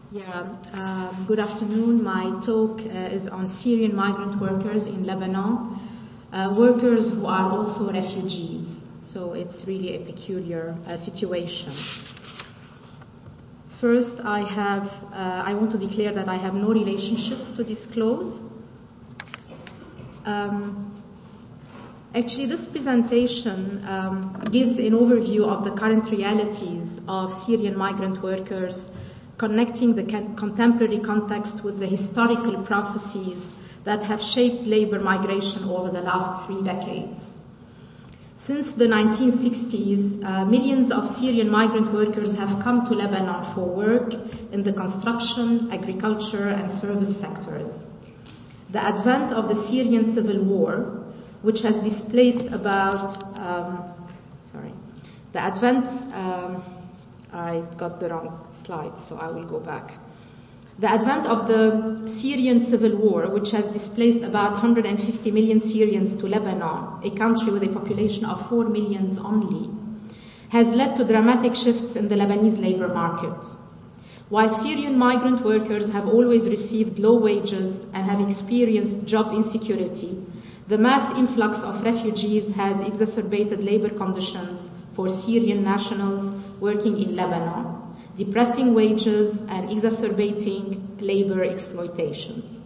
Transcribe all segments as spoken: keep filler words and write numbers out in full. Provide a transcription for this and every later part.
Yeah, um, good afternoon. My talk uh, is on Syrian migrant workers in Lebanon, uh, workers who are also refugees. So it's really a peculiar uh, situation. First, I have, uh, I want to declare that I have no relationships to disclose. Um, actually, this presentation um, gives an overview of the current realities of Syrian migrant workers, connecting the contemporary context with the historical processes that have shaped labor migration over the last three decades. Since the nineteen sixties, uh, millions of Syrian migrant workers have come to Lebanon for work in the construction, agriculture, and service sectors. The advent of the Syrian civil war, which has displaced about, um, sorry, the advent, um, I got the wrong slide, so I will go back. The advent of the Syrian civil war, which has displaced about one hundred fifty million Syrians to Lebanon, a country with a population of four million only, has led to dramatic shifts in the Lebanese labor market. While Syrian migrant workers have always received low wages and have experienced job insecurity, the mass influx of refugees has exacerbated labor conditions for Syrian nationals working in Lebanon, depressing wages and exacerbating labor exploitation.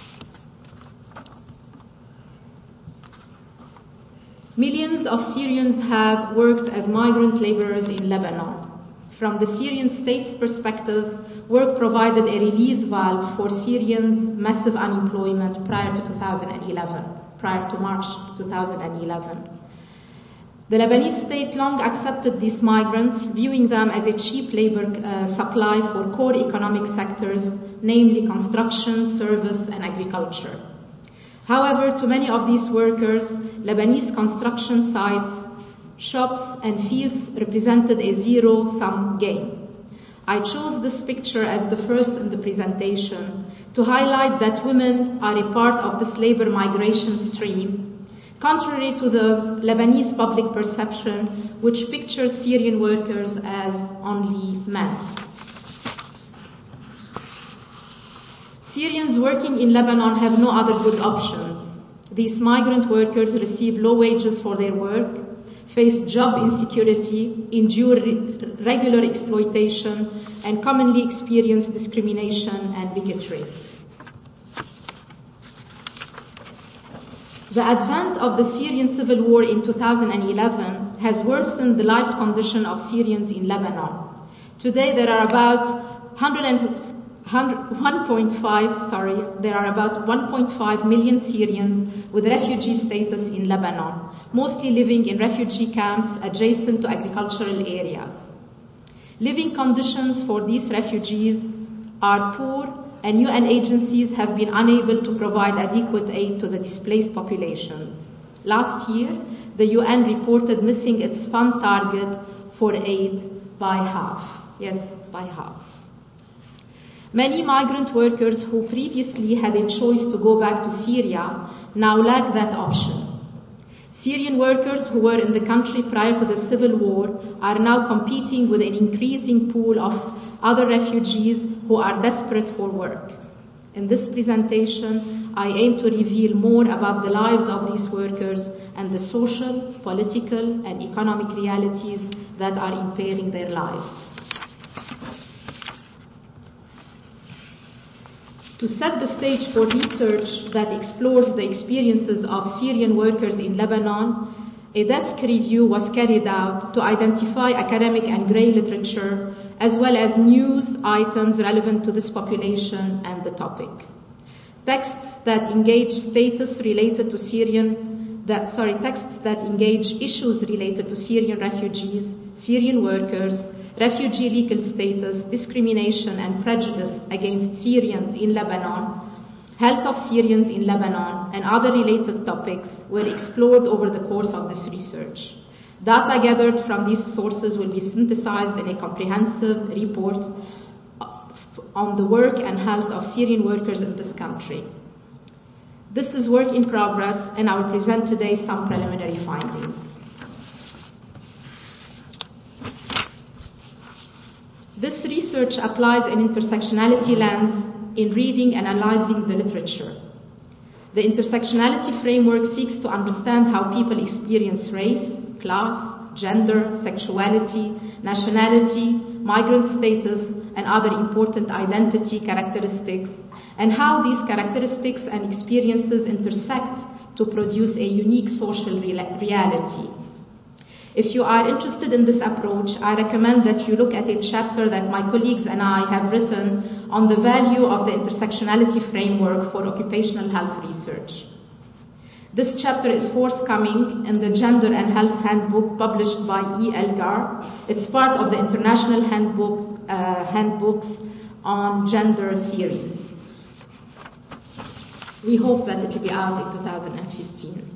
Millions of Syrians have worked as migrant laborers in Lebanon. From the Syrian state's perspective, work provided a release valve for Syrians' massive unemployment prior to two thousand eleven, prior to March two thousand eleven. The Lebanese state long accepted these migrants, viewing them as a cheap labor uh, supply for core economic sectors, namely construction, service, and agriculture. However, to many of these workers, Lebanese construction sites, shops, and fields represented a zero-sum game. I chose this picture as the first in the presentation to highlight that women are a part of this labor migration stream, contrary to the Lebanese public perception, which pictures Syrian workers as only men. Syrians working in Lebanon have no other good options. These migrant workers receive low wages for their work, face job insecurity, endure regular exploitation, and commonly experience discrimination and bigotry. The advent of the Syrian civil war in two thousand eleven has worsened the life condition of Syrians in Lebanon. Today there are about one point five, sorry, there are about one point five million Syrians with refugee status in Lebanon, mostly living in refugee camps adjacent to agricultural areas. Living conditions for these refugees are poor, and U N agencies have been unable to provide adequate aid to the displaced populations. Last year, the U N reported missing its fund target for aid by half. Yes, by half. Many migrant workers who previously had a choice to go back to Syria now lack that option. Syrian workers who were in the country prior to the civil war are now competing with an increasing pool of other refugees who are desperate for work. In this presentation, I aim to reveal more about the lives of these workers and the social, political, and economic realities that are impairing their lives. To set the stage for research that explores the experiences of Syrian workers in Lebanon, a desk review was carried out to identify academic and grey literature as well as news items relevant to this population and the topic. Texts that engage status related to Syrian, that, sorry, texts that engage issues related to Syrian refugees, Syrian workers, refugee legal status, discrimination and prejudice against Syrians in Lebanon, health of Syrians in Lebanon, and other related topics were explored over the course of this research. Data gathered from these sources will be synthesized in a comprehensive report on the work and health of Syrian workers in this country. This is work in progress, and I will present today some preliminary findings. This research research applies an intersectionality lens in reading and analyzing the literature. The intersectionality framework seeks to understand how people experience race, class, gender, sexuality, nationality, migrant status, and other important identity characteristics, and how these characteristics and experiences intersect to produce a unique social reality. If you are interested in this approach, I recommend that you look at a chapter that my colleagues and I have written on the value of the intersectionality framework for occupational health research. This chapter is forthcoming in the Gender and Health Handbook published by E. Elgar. It's part of the International Handbook, uh, Handbooks on Gender series. We hope that it will be out in two thousand fifteen.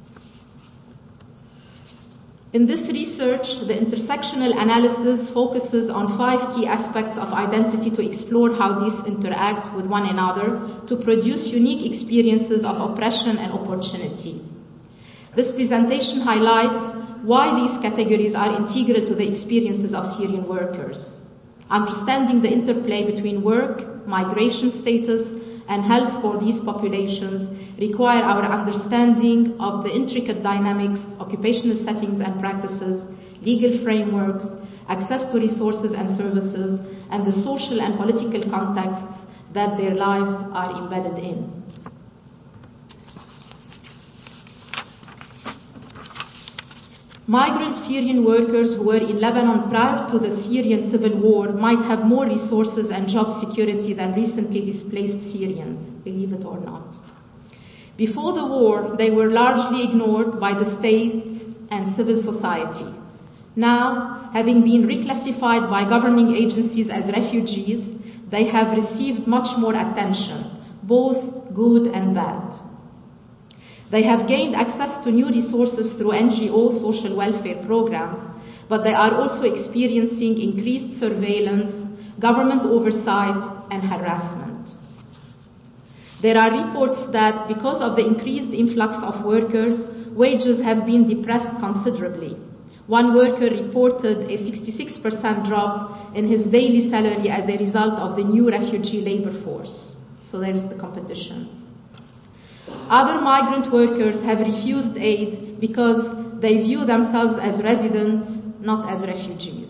In this research, the intersectional analysis focuses on five key aspects of identity to explore how these interact with one another to produce unique experiences of oppression and opportunity. This presentation highlights why these categories are integral to the experiences of Syrian workers. Understanding the interplay between work, migration status, and health for these populations require our understanding of the intricate dynamics, occupational settings and practices, legal frameworks, access to resources and services, and the social and political contexts that their lives are embedded in. Migrant Syrian workers who were in Lebanon prior to the Syrian civil war might have more resources and job security than recently displaced Syrians, believe it or not. Before the war, they were largely ignored by the state and civil society. Now, having been reclassified by governing agencies as refugees, they have received much more attention, both good and bad. They have gained access to new resources through N G O social welfare programs, but they are also experiencing increased surveillance, government oversight, and harassment. There are reports that because of the increased influx of workers, wages have been depressed considerably. One worker reported a sixty-six percent drop in his daily salary as a result of the new refugee labor force. So there is the competition. Other migrant workers have refused aid because they view themselves as residents, not as refugees.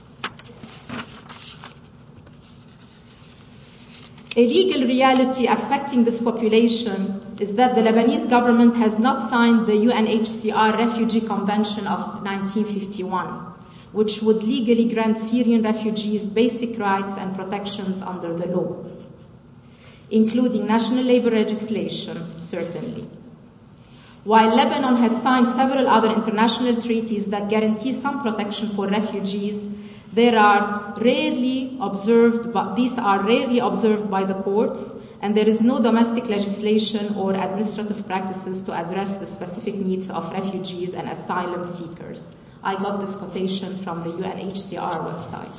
A legal reality affecting this population is that the Lebanese government has not signed the U N H C R Refugee Convention of nineteen fifty-one, which would legally grant Syrian refugees basic rights and protections under the law, including national labor legislation, certainly. While Lebanon has signed several other international treaties that guarantee some protection for refugees, there are rarely observed, but these are rarely observed by the courts, and there is no domestic legislation or administrative practices to address the specific needs of refugees and asylum seekers. I got this quotation from the U N H C R website.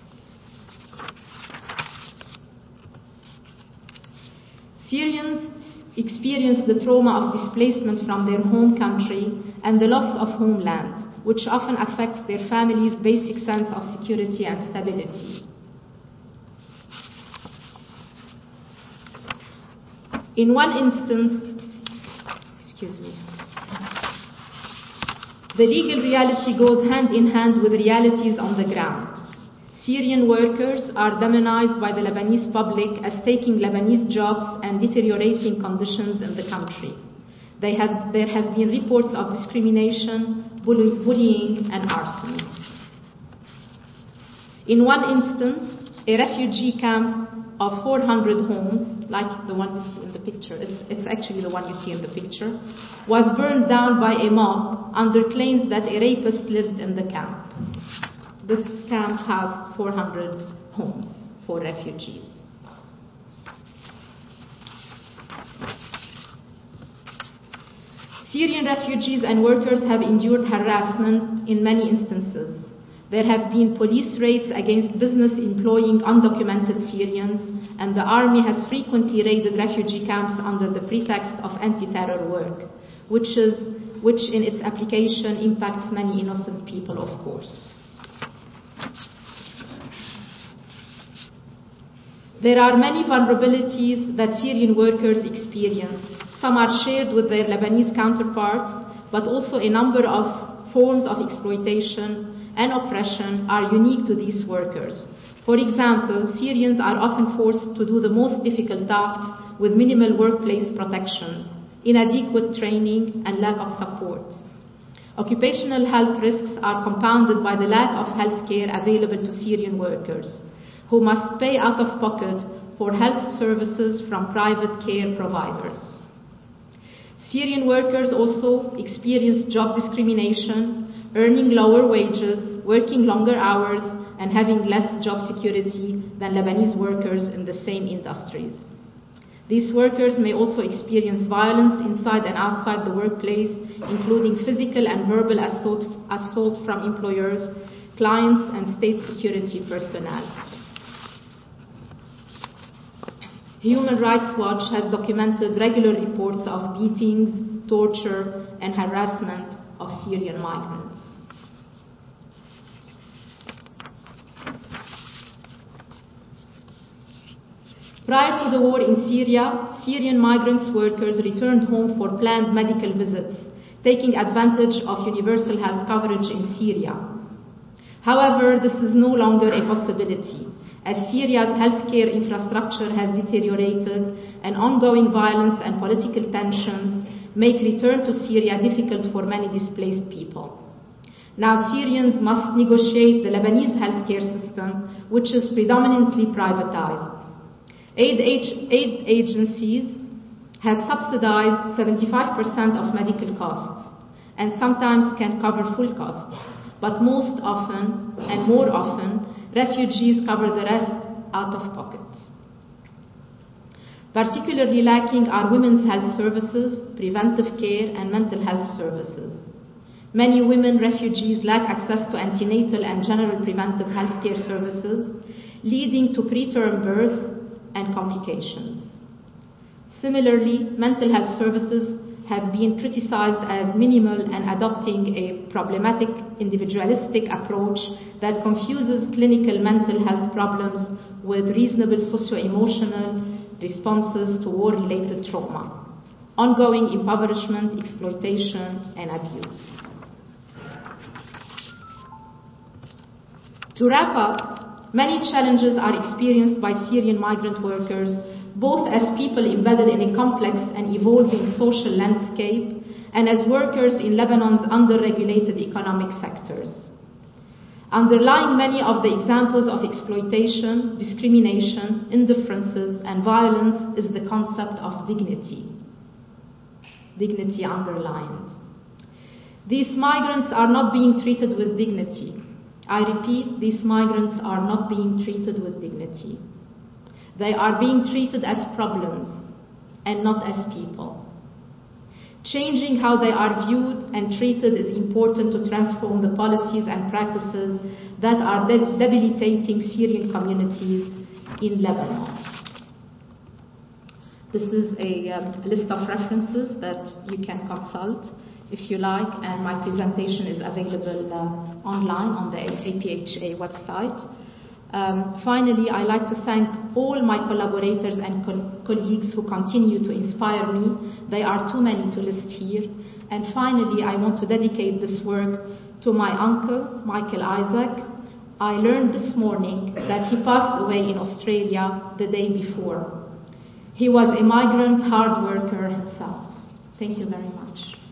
Syrians experience the trauma of displacement from their home country and the loss of homeland, which often affects their families' basic sense of security and stability. In one instance, excuse me, the legal reality goes hand in hand with realities on the ground. Syrian workers are demonized by the Lebanese public as taking Lebanese jobs and deteriorating conditions in the country. They have, there have been reports of discrimination, bully, bullying, and arson. In one instance, a refugee camp of four hundred homes, like the one you see in the picture, it's, it's actually the one you see in the picture, was burned down by a mob under claims that a rapist lived in the camp. This camp housed four hundred homes for refugees. Syrian refugees and workers have endured harassment in many instances. There have been police raids against business employing undocumented Syrians, and the army has frequently raided refugee camps under the pretext of anti-terror work, which, is, which in its application impacts many innocent people, of course. There are many vulnerabilities that Syrian workers experience. Some are shared with their Lebanese counterparts, but also a number of forms of exploitation and oppression are unique to these workers. For example, Syrians are often forced to do the most difficult tasks with minimal workplace protections, inadequate training, and lack of support. Occupational health risks are compounded by the lack of health care available to Syrian workers, who must pay out of pocket for health services from private care providers. Syrian workers also experience job discrimination, earning lower wages, working longer hours, and having less job security than Lebanese workers in the same industries. These workers may also experience violence inside and outside the workplace, including physical and verbal assault, assault from employers, clients, and state security personnel. Human Rights Watch has documented regular reports of beatings, torture, and harassment of Syrian migrants. Prior to the war in Syria, Syrian migrant workers returned home for planned medical visits, taking advantage of universal health coverage in Syria. However, this is no longer a possibility, as Syria's healthcare infrastructure has deteriorated and ongoing violence and political tensions make return to Syria difficult for many displaced people. Now Syrians must negotiate the Lebanese healthcare system, which is predominantly privatized. Aid, aid agencies have subsidized seventy-five percent of medical costs and sometimes can cover full costs, but most often, and more often, refugees cover the rest out of pocket. Particularly lacking are women's health services, preventive care, and mental health services. Many women refugees lack access to antenatal and general preventive health care services, leading to preterm birth and complications. Similarly, mental health services have been criticized as minimal and adopting a problematic individualistic approach that confuses clinical mental health problems with reasonable socio-emotional responses to war-related trauma, ongoing impoverishment, exploitation, and abuse. To wrap up, many challenges are experienced by Syrian migrant workers, both as people embedded in a complex and evolving social landscape and as workers in Lebanon's under-regulated economic sectors. Underlying many of the examples of exploitation, discrimination, indifferences, and violence is the concept of dignity. Dignity underlined. These migrants are not being treated with dignity. I repeat, these migrants are not being treated with dignity. They are being treated as problems and not as people. Changing how they are viewed and treated is important to transform the policies and practices that are de- debilitating Syrian communities in Lebanon. This is a, um, a list of references that you can consult if you like, and my presentation is available uh, online on the A P H A website. Um, finally, I'd like to thank all my collaborators and co- colleagues who continue to inspire me. There are too many to list here. And finally, I want to dedicate this work to my uncle, Michael Isaac. I learned this morning that he passed away in Australia the day before. He was a migrant hard worker himself. Thank you very much.